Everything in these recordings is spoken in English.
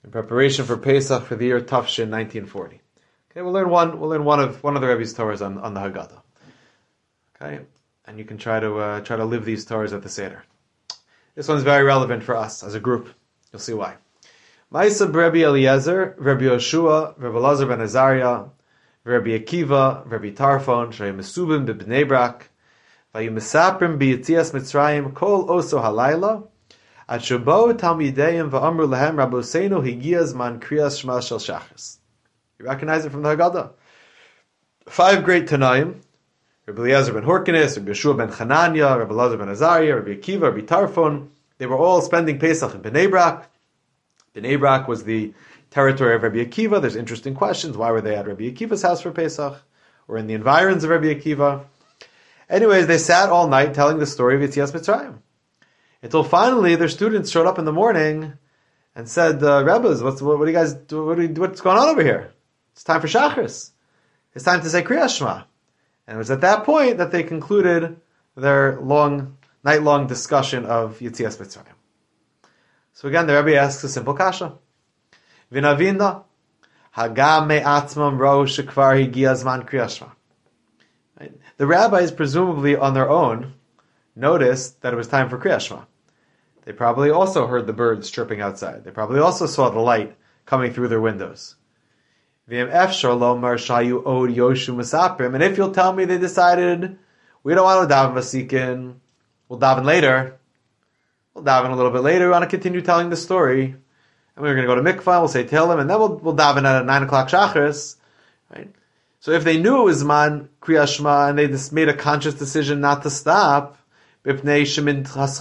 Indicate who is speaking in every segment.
Speaker 1: in preparation for Pesach for the year Tafshin 1940. Okay, we'll learn one of the Rebbe's Torahs on the Haggadah. Okay, and you can try to live these Torahs at the Seder. This one's very relevant for us as a group. You'll see why. Ma'aseh Rabbi Eliezer, Rabbi Yoshua, Rabbi Elazar ben Azariah, Rabbi Akiva, Rabbi Tarfon, Shaya Mesubim b'Bnei Brak, Vayu Mesaprim b'Yitzias Mitzrayim, Kol Oso Halayla, At Shabo Talmideim va'amru lehem Rabbeinu Higiaz Man Kriyas Shema Shel Shachris. You recognize it from the Haggadah. 5 great Tanaim, Rabbi Eliezer ben Horkenes, Rabbi Yeshua ben Chananya, Rabbi Elazar ben Azariah, Rabbi Akiva, Rabbi Tarfon. They were all spending Pesach in Bnei Brak. Bnei Brak was the territory of Rabbi Akiva. There's interesting questions. Why were they at Rabbi Akiva's house for Pesach? Or in the environs of Rabbi Akiva? Anyways, they sat all night telling the story of Yitzias Mitzrayim. Until finally their students showed up in the morning and said, Rebbes, what do you guys do? What's going on over here? It's time for Shachris. It's time to say Kriyas Shema. And it was at that point that they concluded their night-long discussion of Yitzias Mitzrayim. So again, the Rebbe asks a simple kasha. V'navinda, hagam me'atzmam ro shekvar higia zman kriyas shema. The rabbis, presumably on their own, noticed that it was time for Kriyas Shema. They probably also heard the birds chirping outside. They probably also saw the light coming through their windows. And if you'll tell me they decided, we don't want to daven vasikin, we'll daven later. We'll daven a little bit later. We want to continue telling the story. And we're going to go to mikvah, we'll say Tehillim, and then we'll daven at 9 o'clock Shachris. Right? So if they knew it was man Kriyas Shema and they just made a conscious decision not to stop, if they decided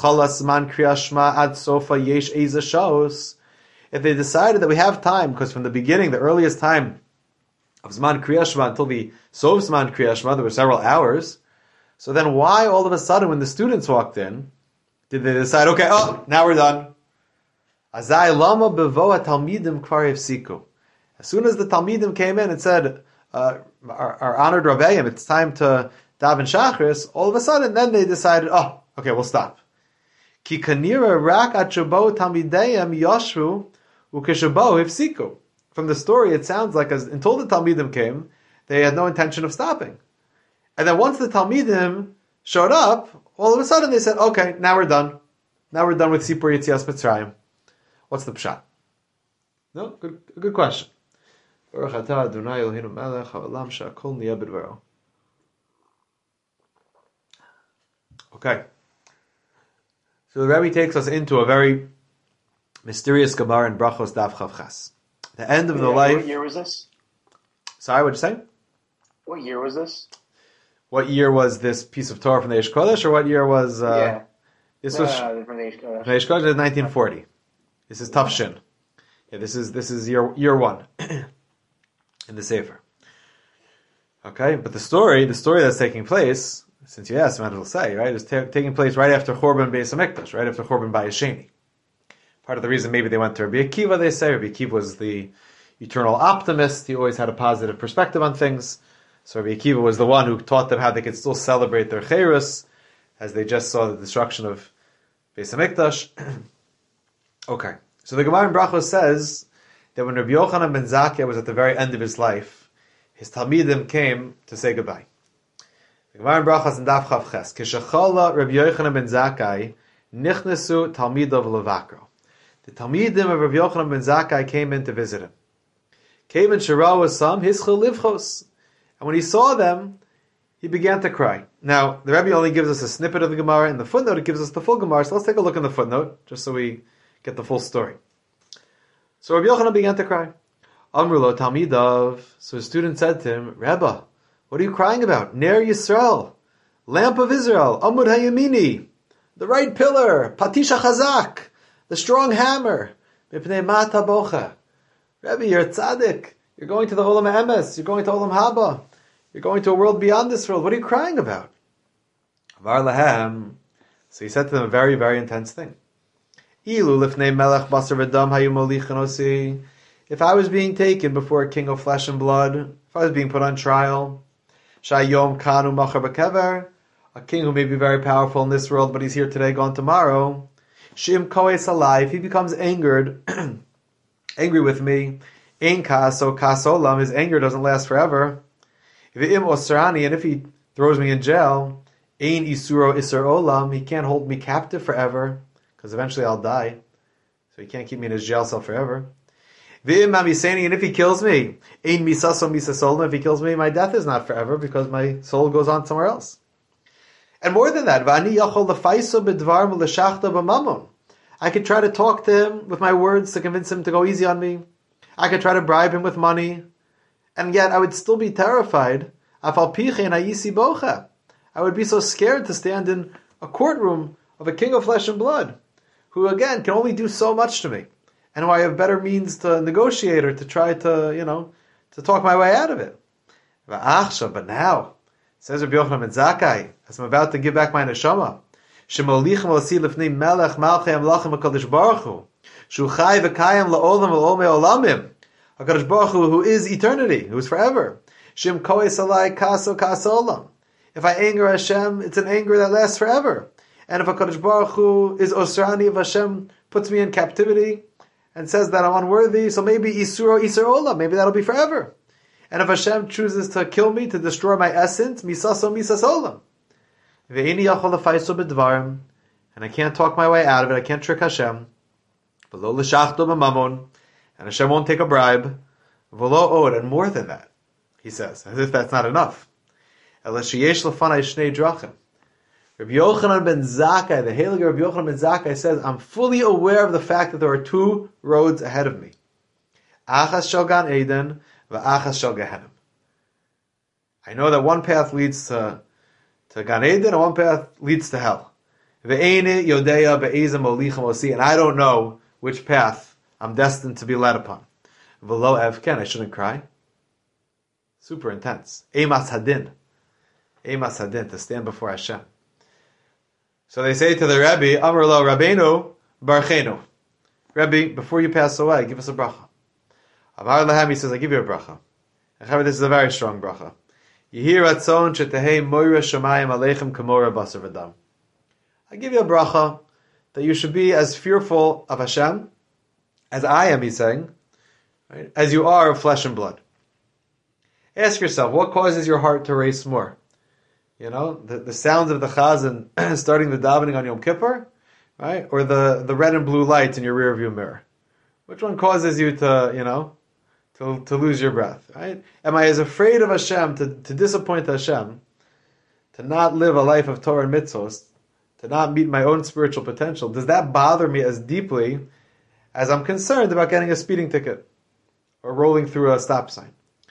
Speaker 1: that we have time, because from the beginning, the earliest time of Zman Kriyas Shema until the Sof Zman Kriyas Shema, there were several hours. So then why all of a sudden when the students walked in, did they decide, okay, now we're done? As soon as the Talmidim came in and said, our honored Ravayim, it's time to daven Shachris, all of a sudden, then they decided, okay, we'll stop. Ki kanira rak atshabo talmideyim yashru ukeshabo ifsiku. From the story, it sounds like until the Talmidim came, they had no intention of stopping. And then once the Talmidim showed up, all of a sudden they said, okay, now we're done. Now we're done with Sipur Yitzias Mitzrayim. What's the pshat? No? Good question. Okay. So the Rebbe takes us into a very mysterious Gemara in Brachos Daf Chav Ches. The end of the life.
Speaker 2: What year was this?
Speaker 1: Sorry, what'd you say?
Speaker 2: What year was this?
Speaker 1: What year was this piece of Torah from the Eish Kodesh, or what year was... This was
Speaker 2: from the Eish Kodesh.
Speaker 1: The Eish Kodesh is 1940. This is Tafshin. Yeah, this is year 1 in the Sefer. Okay, but the story that's taking place, since you asked, I might as well say, right, is taking place right after Churban Beis Hamikdash, right after Churban Bayis Sheni. Part of the reason maybe they went to Rabbi Akiva, they say. Rabbi Akiva was the eternal optimist. He always had a positive perspective on things. So Rabbi Akiva was the one who taught them how they could still celebrate their Chayrus, as they just saw the destruction of Beis Hamikdash. Okay. So the Gemara in Brachos says that when Rabbi Yochanan ben Zakkai was at the very end of his life, his Talmidim came to say goodbye. The Gemara in Brachos in Daf Chav Ches, Kishachala Rabbi Yochanan ben Zakkai nichnesu Talmidov levakro. The Talmidim of Rabbi Yochanan ben Zakkai came in to visit him. Came in Shira was some hischel livchos, and when he saw them, he began to cry. Now the Rebbe only gives us a snippet of the Gemara. In the footnote, it gives us the full Gemara. So let's take a look in the footnote, just so we get the full story. So Rabbi Yochanan began to cry. Amrulo Talmidav. So his student said to him, Rebbe, what are you crying about? Ner Yisrael, lamp of Israel, Amud Hayamini, the right pillar, Patisha Chazak, the strong hammer, Mipnei Mata Bocha. Rebbe, you're a tzaddik. You're going to the Olam Emes. You're going to Olam Haba. You're going to a world beyond this world. What are you crying about? Var lahem. So he said to them a very, very intense thing. Ilu lifnei melech basar v'dam hayu molichin osi. If I was being taken before a king of flesh and blood, if I was being put on trial, shayom kanu machar b'kever, a king who may be very powerful in this world, but he's here today, gone tomorrow, shim koes alive, he becomes angered angry with me. Ein kaso kasolam, his anger doesn't last forever. V'im osrani, and if he throws me in jail, ein isuro isur olam, he can't hold me captive forever, because eventually I'll die. So he can't keep me in his jail cell forever. V'im mamiseni, and if he kills me, ein misaso misasolam, if he kills me, my death is not forever, because my soul goes on somewhere else. And more than that, v'ani yachol lefaiso b'dvar v'leshachta b'mamon. I could try to talk to him with my words to convince him to go easy on me. I could try to bribe him with money. And yet I would still be terrified. I would be so scared to stand in a courtroom of a king of flesh and blood, who again can only do so much to me, and who I have better means to negotiate or to try to, to talk my way out of it. But now, says Rabbi Yochanan ben Zakkai, as I'm about to give back my neshama, Shemolichem l'si lifnei melech malchei amlachim HaKadosh Baruch Hu, Shu chai v'kayim la'olam v'olmei olamim, HaKadosh Baruch Hu, who is eternity, who is forever. Shem koes alai kaso olam. If I anger Hashem, it's an anger that lasts forever. And if HaKadosh Baruch Hu is osrani, if Hashem puts me in captivity and says that I'm unworthy, so maybe isuro isur olam, maybe that'll be forever. And if Hashem chooses to kill me, to destroy my essence, misaso misas olam. Ve'ini yachol lefaiso b'dvarim, and I can't talk my way out of it, I can't trick Hashem. V'lo l'shachto b'mamon, and Hashem won't take a bribe. V'lo od, and more than that, he says, as if that's not enough. Ela sheyesh lefanai shnei drachim. Rabbi Yochanan ben Zakkai, the Heilige Rabbi Yochanan ben Zakkai says, I'm fully aware of the fact that there are two roads ahead of me. Achas shel Gan Eden, v'achas shel Gehenim. I know that one path leads to Gan Eden, and one path leads to hell. Ve'eni yodeya be'ezem olichem osi, and I don't know which path I'm destined to be led upon. V'lo evken, I shouldn't cry. Super intense. Eimas hadin. Eimas hadin, to stand before Hashem. So they say to the Rebbe, Amar lo Rabbeinu, barchenu. Rebbe, before you pass away, give us a bracha. Amar lahem, he says, I give you a bracha. And this is a very strong bracha. Yehi ratzon shetehei moira shamayim aleichem kamora basar v'dam. I give you a bracha that you should be as fearful of Hashem as I am, he's saying, right, as you are of flesh and blood. Ask yourself, what causes your heart to race more? The sounds of the chazan starting the davening on Yom Kippur, right? Or the red and blue lights in your rear view mirror. Which one causes you to lose your breath, right? Am I as afraid of Hashem, to disappoint Hashem, to not live a life of Torah and mitzvos, to not meet my own spiritual potential? Does that bother me as deeply as I'm concerned about getting a speeding ticket or rolling through a stop sign?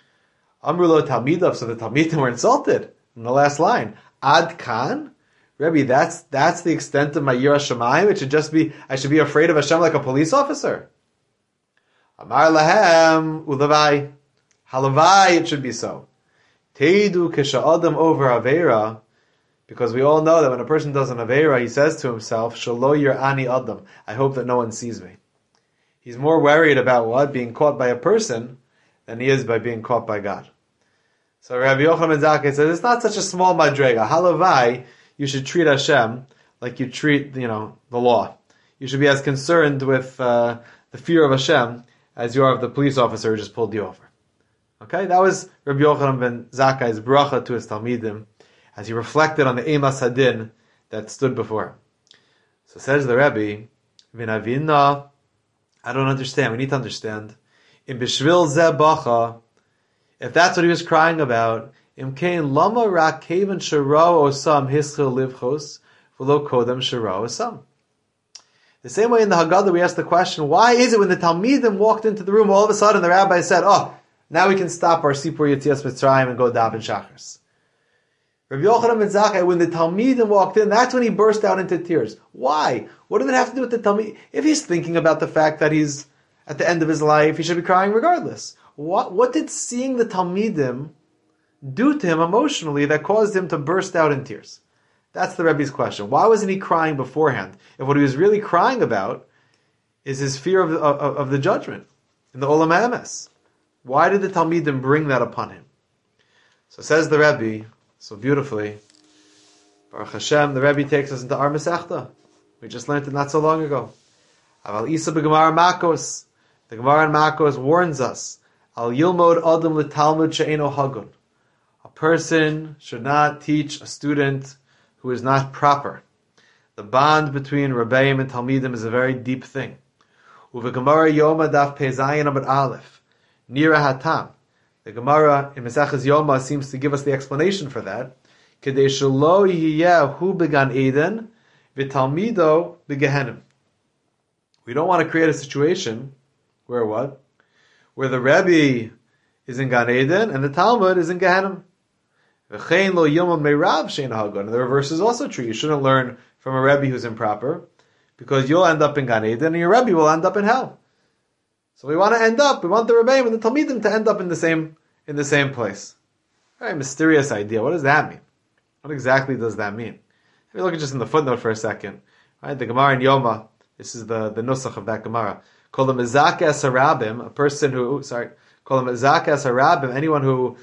Speaker 1: Amrulo Talmidav, so the Talmidim were insulted in the last line. Ad kan? Rebbe, that's the extent of my Yirah Shamayim? It should just be, I should be afraid of Hashem like a police officer? Amar lahem ulavai. Halavai, it should be so. Teidu kisha'adam over Aveira, because we all know that when a person does an Aveira, he says to himself, Shalo yir'ani adam, I hope that no one sees me. He's more worried about what? Being caught by a person than he is by being caught by God. So Rabbi Yochanan ben Zakkai says, it's not such a small madrega. Halavai, you should treat Hashem like you treat, the law. You should be as concerned with the fear of Hashem as you are of the police officer who just pulled you over. Okay, that was Rabbi Yochanan ben Zakkai's bracha to his Talmidim as he reflected on the Eimas Hadin that stood before him. So says the Rebbe, V'navina, I don't understand. We need to understand. In Bishvil Zeh Bacha, if that's what he was crying about, Imkein Lama Rak Kaven Shara Osam Hischil Livchos V'lo Kodem Shara Osam. The same way in the Haggadah we ask the question, why is it when the Talmidim walked into the room, all of a sudden the rabbi said, now we can stop our Sipur Yetzias Mitzrayim and go daven Shachris. Rabbi Yochanan ben Zakkai, when the Talmidim walked in, that's when he burst out into tears. Why? What did it have to do with the Talmidim? If he's thinking about the fact that he's at the end of his life, he should be crying regardless. What did seeing the Talmidim do to him emotionally that caused him to burst out in tears? That's the Rebbe's question. Why wasn't he crying beforehand? If what he was really crying about is his fear of the judgment in the Olam HaEmes. Why did the Talmidim bring that upon him? So says the Rebbe, so beautifully, Baruch Hashem, the Rebbe takes us into our Masechta. We just learned it not so long ago. Aval Isa b'Gemara Makos. The Gemara in Makos warns us, Al Yilmod Adam L'Talmud She'eno Hagun. A person should not teach a student who is not proper. The bond between Rebbeim and Talmidim is a very deep thing. Uve Gemara Yoma Daf Pezayin Amud Aleph. Nira Hatam. The Gemara in Maseches Yoma seems to give us the explanation for that. Kedei shelo yiyeh hu began Eden v'talmido begehenim. We don't want to create a situation where what? Where the Rebbe is in Gan Eden and the Talmud is in Gehenim. V'chein lo yilmod meirav she'en hagun. The reverse is also true. You shouldn't learn from a Rebbe who's improper, because you'll end up in Gan Eden and your Rebbe will end up in hell. So we want the Rebbeim and the Talmidim to end up in the same place. Very mysterious idea. What does that mean? What exactly does that mean? If you look at just in the footnote for a second, right? The Gemara in Yoma, this is the nusach of that Gemara. Call them Mizaka Sarabim, a person who, call them Mizaka Sarabim, anyone who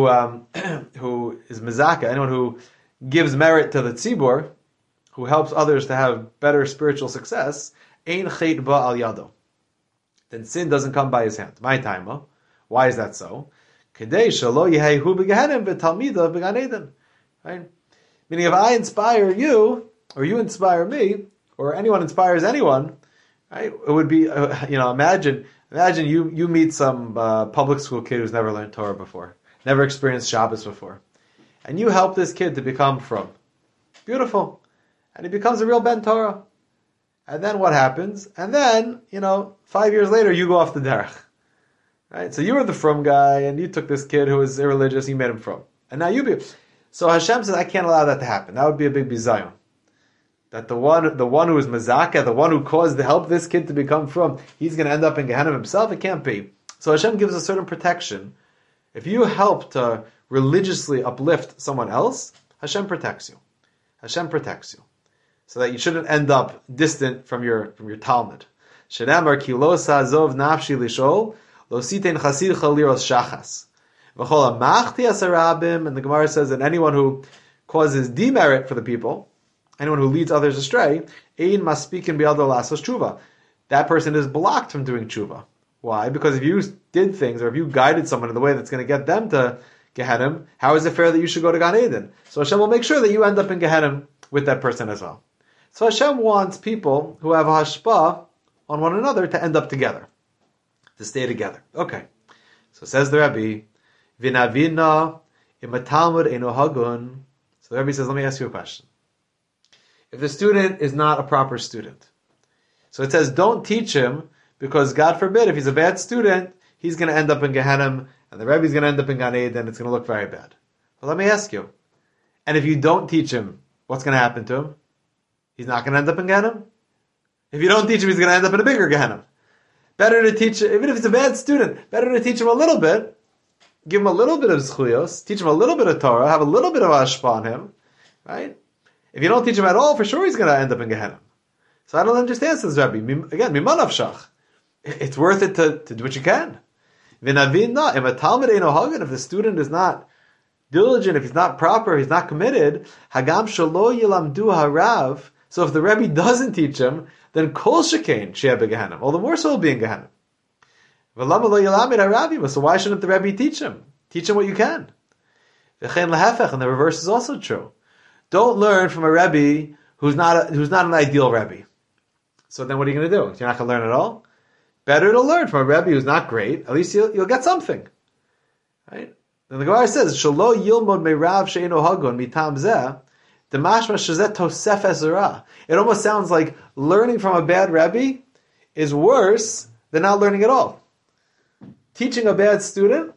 Speaker 1: is Mizaka, anyone who gives merit to the tzibur, who helps others to have better spiritual success, Ein Chet Ba Al Yado. Then sin doesn't come by his hand. My time, why is that so? Kedei shelo yehehu begehenim v'talmida began Eden. Right? Meaning, if I inspire you, or you inspire me, or anyone inspires anyone, right? It would be, imagine you meet some public school kid who's never learned Torah before, never experienced Shabbos before, and you help this kid to become from. Beautiful. And he becomes a real Ben Torah. And then what happens? And then, 5 years later, you go off the derech. Right? So you were the from guy, and you took this kid who was irreligious, you made him from. And now you be. So Hashem says, I can't allow that to happen. That would be a big bizayon. That the one who is mazaka, the one who caused to help this kid to become from, he's going to end up in Gehenna himself? It can't be. So Hashem gives a certain protection. If you help to religiously uplift someone else, Hashem protects you. Hashem protects you. So that you shouldn't end up distant from your Talmud. Shedamar ki lo sa'azov nafshi lishol, lo sitein chasid chaliros shachas. V'chol amachti asarabim, and the Gemara says that anyone who causes demerit for the people, anyone who leads others astray, ein maspikin bi'ado lasos tshuva. That person is blocked from doing tshuva. Why? Because if you did things, or if you guided someone in the way that's going to get them to Gehenim, how is it fair that you should go to Gan Eden? So Hashem will make sure that you end up in Gehenim with that person as well. So Hashem wants people who have hashpah on one another to end up together, to stay together. Okay. So says the Rebbe, Vinavina imatalmud eno hagun. So the Rebbe says, let me ask you a question. If the student is not a proper student, so it says don't teach him, because God forbid, if he's a bad student, he's going to end up in Gehenim, and the Rebbe is going to end up in Gan Eden, it's going to look very bad. But let me ask you, and if you don't teach him, what's going to happen to him? He's not going to end up in Gehenim? If you don't teach him, he's going to end up in a bigger Gehenim. Better to teach, even if he's a bad student, better to teach him a little bit, give him a little bit of zchuyos, teach him a little bit of Torah, have a little bit of hashpah on him, right? If you don't teach him at all, for sure he's going to end up in Gehenim. So I don't understand, says Rabbi. Again, mimanav shach. It's worth it to do what you can. V'navina, if a talmid eino hagen, if the student is not diligent, if he's not proper, he's not committed, hagam shalo yilamdu harav. So if the Rebbe doesn't teach him, then kol shekain she'eh beGehenim. All the more so he'll be in Gehenim. V'lama lo yilamid harav. So why shouldn't the Rebbe teach him? Teach him what you can. V'chein lehefech, and the reverse is also true. Don't learn from a Rebbe who's not an ideal Rebbe. So then what are you going to do? You're not going to learn at all? Better to learn from a Rebbe who's not great. At least you'll get something. Right? And the Gemara says, Shalo yilmod meirav she'eno hagun mitam zeh, demashma shezeh tosef ezra. It almost sounds like learning from a bad Rebbe is worse than not learning at all. Teaching a bad student,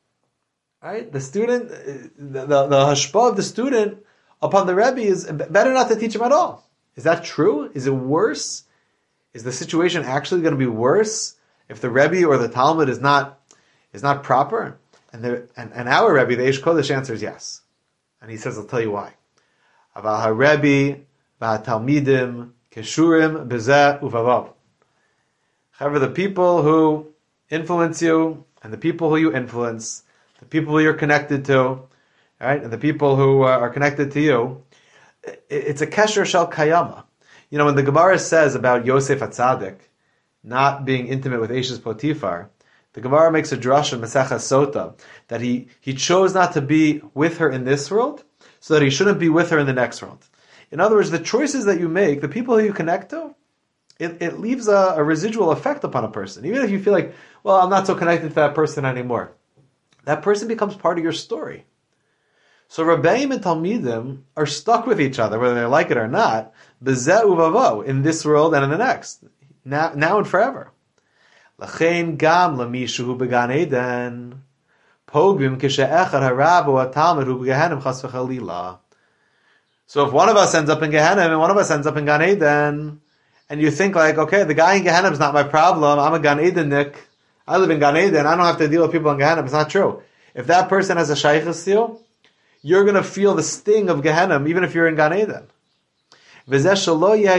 Speaker 1: right? The student, the hashpah of the student upon the Rebbe is better not to teach him at all. Is that true? Is it worse? Is the situation actually going to be worse if the Rebbe or the Talmud is not proper? And our Rebbe, the Eish Kodesh, answers yes. And he says, I'll tell you why. Aval ha-Rebbe va-Talmidim keshurim bezeh uvavav. However, the people who influence you, and the people who you influence, the people who you're connected to, right, and the people who are connected to you, it's a kesher shel kayama. When the Gemara says about Yosef HaTzadik, not being intimate with Eshes Potiphar, the Gemara makes a drush in Masechah Sota that he chose not to be with her in this world, so that he shouldn't be with her in the next world. In other words, the choices that you make, the people who you connect to, it leaves a residual effect upon a person. Even if you feel like, well, I'm not so connected to that person anymore. That person becomes part of your story. So Rabbeim and Talmidim are stuck with each other, whether they like it or not, bezeh uvavo, in this world and in the next, now and forever. L'chein gam l'mishu began Eden, pogim kishe'echad harabu atalmid hu begehenim chas v'chalila. So if one of us ends up in Gehenim and one of us ends up in Gan Eden, and you think like, okay, the guy in Gehenim is not my problem, I'm a Gan Eden-nik, I live in Gan Eden, I don't have to deal with people in Gehenim. It's not true. If that person has a shaykhus to you, you're going to feel the sting of Gehenim, even if you're in Gan Eden. And that's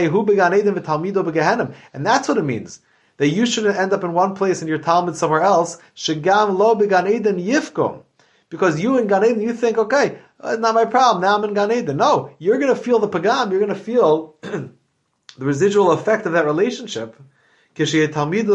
Speaker 1: what it means. That you shouldn't end up in one place and your Talmud somewhere else. Shegam lo began Eden yifkom. Because you in Gan Eden, you think, okay, it's not my problem, now I'm in Gan Eden. No, you're going to feel the pagam, you're going to feel the residual effect of that relationship. If your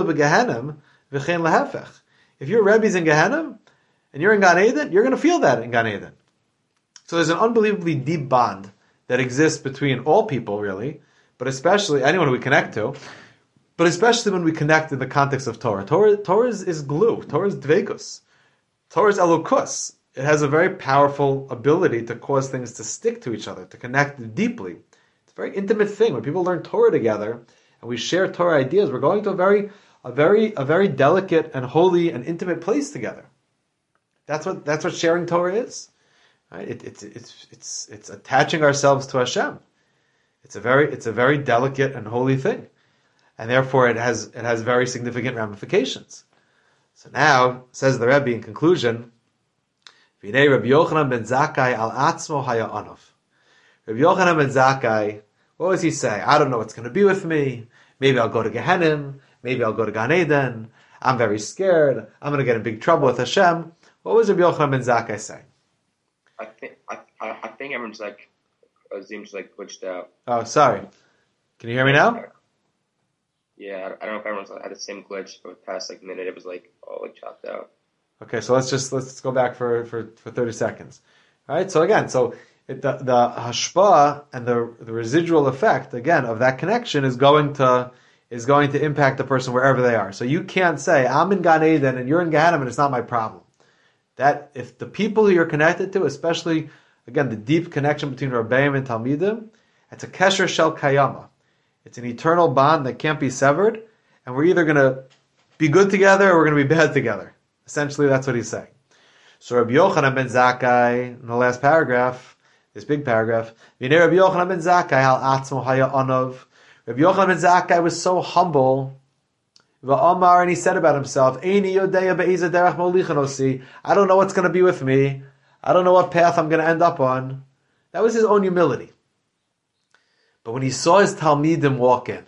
Speaker 1: Rebbe's in Gehenim, and you're in Gan Eden, you're going to feel that in Gan Eden. So there's an unbelievably deep bond that exists between all people, really, but especially anyone who we connect to, but especially when we connect in the context of Torah. Torah is glue. Torah is dveikus. Torah is elokus. It has a very powerful ability to cause things to stick to each other, to connect deeply. It's a very intimate thing. When people learn Torah together and we share Torah ideas, we're going to a very delicate and holy and intimate place together. That's what sharing Torah is. Right? It's attaching ourselves to Hashem. It's a very delicate and holy thing, and therefore it has very significant ramifications. So now, says the Rebbe in conclusion, V'nei Rabbi Yochanan ben Zakkai al atzmo haya anov. Rabbi Yochanan ben Zakkai, what was he saying? I don't know what's going to be with me. Maybe I'll go to Gehenim. Maybe I'll go to Gan Eden. I'm very scared. I'm going to get in big trouble with Hashem. What was Rabbi Yochanan ben Zakkai saying?
Speaker 3: I think everyone's like, Azim's like glitched out.
Speaker 1: Oh, sorry. Can you hear me now?
Speaker 3: Yeah, I don't know if everyone's had the same glitch for the past like minute. It was like all like chopped out.
Speaker 1: Okay, so let's go back for 30 seconds. All right. So again, the hashpah and the residual effect again of that connection is going to impact the person wherever they are. So you can't say I'm in Gan Eden and you're in Gehenim and it's not my problem. That if the people who you're connected to, especially again the deep connection between Rabbeim and Talmidim, it's a kesher shel kayama. It's an eternal bond that can't be severed, and we're either going to be good together or we're going to be bad together. Essentially, that's what he's saying. So Rabbi Yochanan ben Zakkai, in the last paragraph, this big paragraph, V'nei Rabbi Yochanan ben Zakkai al atzmo haya anov. Rabbi Yochanan ben Zakkai was so humble, V'amar, and he said about himself, Eini yodeya be'iza derech molichan osi. I don't know what's going to be with me. I don't know what path I'm going to end up on. That was his own humility. But when he saw his Talmidim walk in,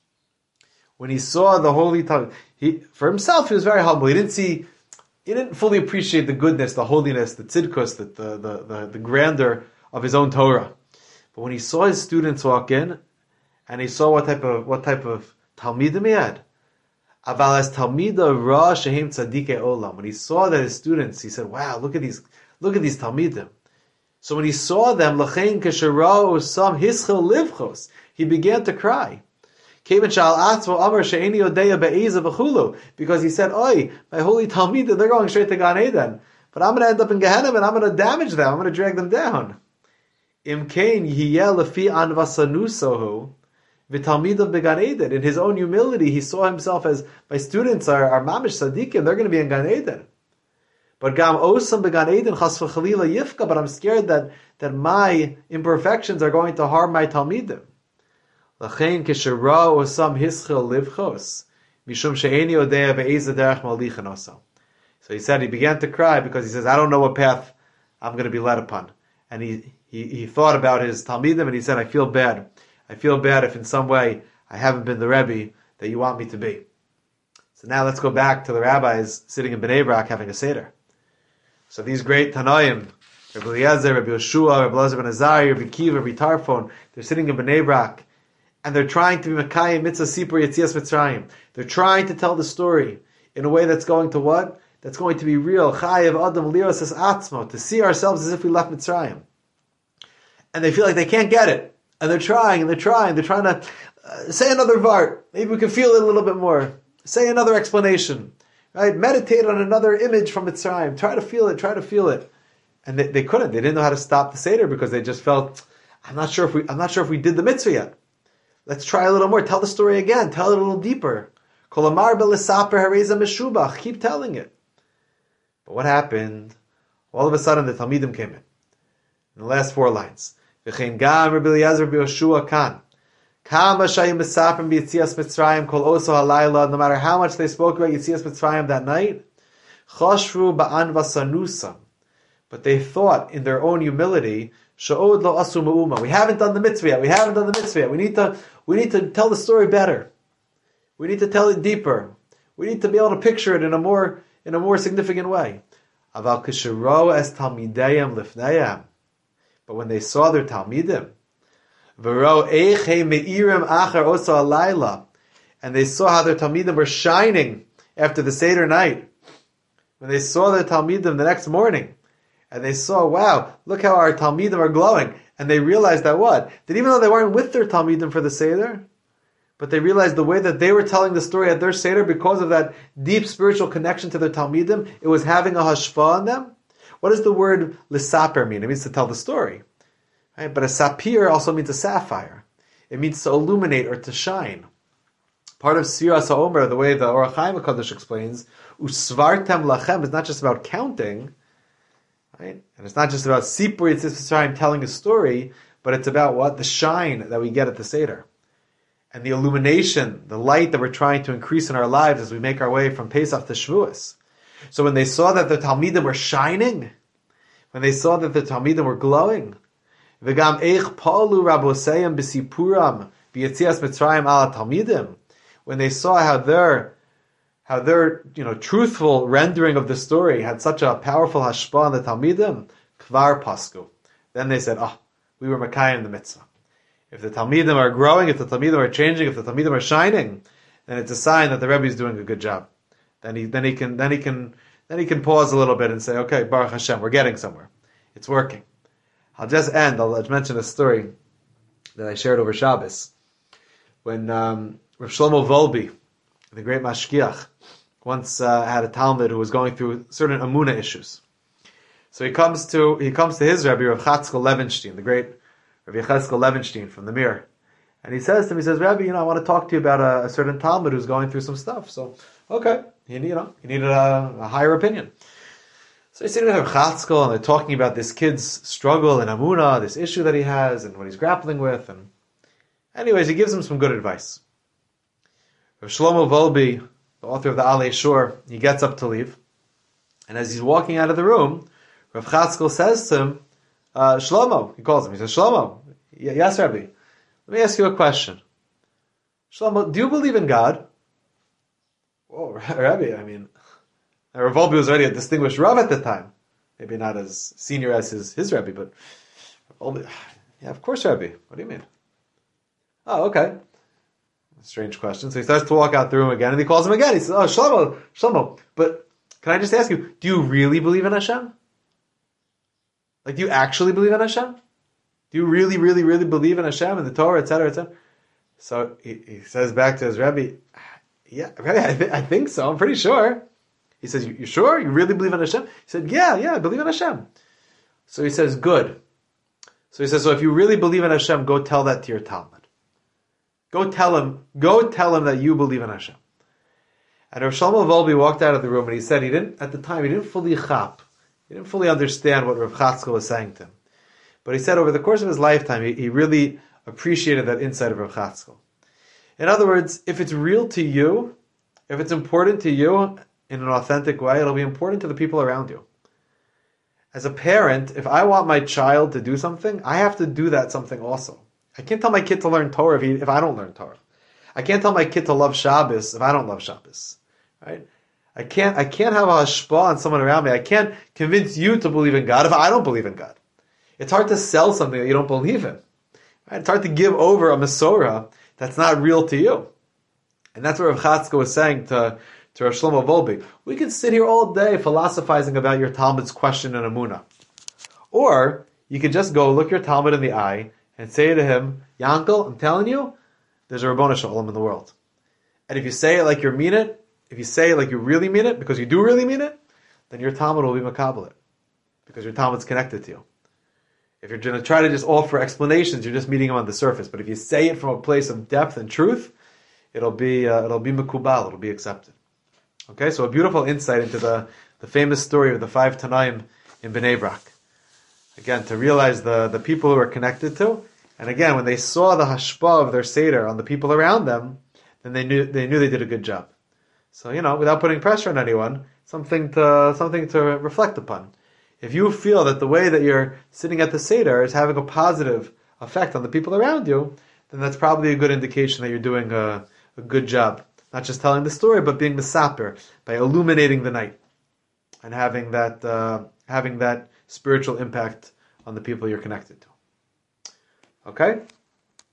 Speaker 1: when he saw the holy Talmud, for himself he was very humble. He didn't fully appreciate the goodness, the holiness, the tzidkus, the grandeur of his own Torah. But when he saw his students walk in, and he saw what type of Talmidim he had, Aval as Talmida Ra Shehem Tzadikei Olam. When he saw that his students, he said, "Wow, look at these Talmidim." So when he saw them, L'chein Keshera Osam Hischel Livchos, he began to cry. Because he said, "Oi, my holy Talmidim, they're going straight to Gan Eden, but I'm going to end up in Gehenna and I'm going to damage them. I'm going to drag them down." Imkain Yiyeh Lefi Anvasanusohu. In his own humility, he saw himself as, my students are mamish tzaddikim, they're going to be in Gan Eden. But gam osam began Eden chas v'chalila yifka, but I'm scared that my imperfections are going to harm my talmidim. L'chein kishera osam hischil livchos, mishum she'eni odea be'eza derech malichan osam. So he said, he began to cry because he says, I don't know what path I'm going to be led upon. And he thought about his talmidim and he said, I feel bad. I feel bad if in some way I haven't been the Rebbe that you want me to be. So now let's go back to the rabbis sitting in Bnei Brak having a Seder. So these great Tanoim, Rabbi Eliezer, Rabbi Yeshua, Rabbi Elazar ben Azariah, Rabbi Kiva, Rabbi Tarfon, they're sitting in Bnei Brak, and they're trying to be Mekayim Mitzvah Sipur Yetzias Mitzrayim. They're trying to tell the story in a way that's going to what? That's going to be real. Chayev Adam Liros Es Atzmo, to see ourselves as if we left Mitzrayim. And they feel like they can't get it. And they're trying to say another vart. Maybe we can feel it a little bit more. Say another explanation. Right? Meditate on another image from Mitzrayim. Try to feel it. And they couldn't. They didn't know how to stop the Seder because they just felt, I'm not sure if we did the mitzvah yet. Let's try a little more. Tell the story again. Tell it a little deeper. Kolamar belisaper hareza meshubach. Keep telling it. But what happened? All of a sudden the Talmidim came in the last 4 lines. V'chein gam Rabbi Eliezer b'Yoshua kan. Kama shayim b'saprim b'Yetzias Mitzrayim kol oso halayla. No matter how much they spoke about Yetzias Mitzrayim that night, choshru ba'anva sanusam. But they thought in their own humility, sha'od lo asu ma'uma. We haven't done the mitzvah yet. We need to tell the story better. We need to tell it deeper. We need to be able to picture it in a more significant way. Aval kishiro es talmidayim lifnayam. But when they saw their talmidim, v'ro eichei meirim achar oso alayla, and they saw how their talmidim were shining after the Seder night. When they saw their talmidim the next morning, and they saw, wow, look how our talmidim are glowing, and they realized that what? That even though they weren't with their talmidim for the Seder, but they realized the way that they were telling the story at their Seder, because of that deep spiritual connection to their talmidim, it was having a hashpah on them. What does the word lisaper mean? It means to tell the story. Right? But a sapir also means a sapphire. It means to illuminate or to shine. Part of Sfiras HaOmer, the way the Orach Chaim HaKadosh explains, usvartem lachem is not just about counting, right? And it's not just about Sipur Yetzias Mitzrayim telling a story, but it's about what? The shine that we get at the Seder. And the illumination, the light that we're trying to increase in our lives as we make our way from Pesach to Shavuos. So when they saw that the Talmidim were shining, when they saw that the Talmidim were glowing, v'gam eich palu rabosayim b'sipuram b'yetzias Mitzrayim ala Talmidim, when they saw how their truthful rendering of the story had such a powerful hashpah on the Talmidim, kvar pasku. Then they said, we were Mekayim the mitzvah. If the Talmidim are growing, if the Talmidim are changing, if the Talmidim are shining, then it's a sign that the Rebbe is doing a good job. Then he can pause a little bit and say, okay, Baruch Hashem, we're getting somewhere. It's working. I'll mention a story that I shared over Shabbos. When Rav Shlomo Volbe, the great mashgiach, once had a Talmud who was going through certain Amunah issues. So he comes to his Rebbe, Rav Chatzkel Levenstein, the great Rav Yechezkel Levenstein from the Mir. And he says to him, Rebbe, I want to talk to you about a certain Talmud who's going through some stuff. So, okay, he needed a higher opinion. So he's sitting with Rav Chatzkel, and they're talking about this kid's struggle in Amunah, this issue that he has, and what he's grappling with. And anyways, he gives him some good advice. Rav Shlomo Volbe, the author of the Alei Shur, he gets up to leave. And as he's walking out of the room, Rav Chatzkel says to him, Shlomo, he calls him. He says, Shlomo, yes, Rebbe, let me ask you a question. Shlomo, do you believe in God? Oh, Rebbe, Rav Volbe was already a distinguished Rav at the time. Maybe not as senior as his Rebbe, but Volbe, yeah, of course, Rebbe. What do you mean? Oh, okay. Strange question. So he starts to walk out the room again, and he calls him again. He says, Shlomo, but can I just ask you, do you really believe in Hashem? Like, do you actually believe in Hashem? Do you really, really, really believe in Hashem and the Torah, etc., etc.? So he says back to his Rebbe, yeah, Rebbe, I think so. I'm pretty sure. He says, you sure? You really believe in Hashem? He said, yeah, I believe in Hashem. So he says, good. So he says, so if you really believe in Hashem, go tell that to your Talmud. Go tell him that you believe in Hashem. And Rav Shlomo Volbe walked out of the room, and he said he didn't fully chap. He didn't fully understand what Rav Chatzkel was saying to him. But he said over the course of his lifetime, he really appreciated that insight of Rav Chatzkel. In other words, if it's real to you, if it's important to you in an authentic way, it'll be important to the people around you. As a parent, if I want my child to do something, I have to do that something also. I can't tell my kid to learn Torah if I don't learn Torah. I can't tell my kid to love Shabbos if I don't love Shabbos. Right? I can't have a hashpah on someone around me. I can't convince you to believe in God if I don't believe in God. It's hard to sell something that you don't believe in. Right? It's hard to give over a Masorah that's not real to you. And that's what Rav Chatzka was saying to Rav Shlomo Volbe. We could sit here all day philosophizing about your Talmud's question in Amunah. Or you could just go look your Talmud in the eye and say to him, Yankel, I'm telling you, there's a Rabboni Shalom in the world. And if you say it like you mean it, if you say it like you really mean it, because you do really mean it, then your Talmud will be makabel it. Because your Talmud's connected to you. If you're going to try to just offer explanations, you're just meeting them on the surface. But if you say it from a place of depth and truth, it'll be makubal, it'll be accepted. Okay, so a beautiful insight into the famous story of the 5 Tanaim in Bnei Brak. Again, to realize the people who are connected to, and again, when they saw the hashpah of their Seder on the people around them, then they knew they did a good job. So, without putting pressure on anyone, something to reflect upon. If you feel that the way that you're sitting at the Seder is having a positive effect on the people around you, then that's probably a good indication that you're doing a good job. Not just telling the story, but being mesaper, by illuminating the night and having that spiritual impact on the people you're connected to. Okay?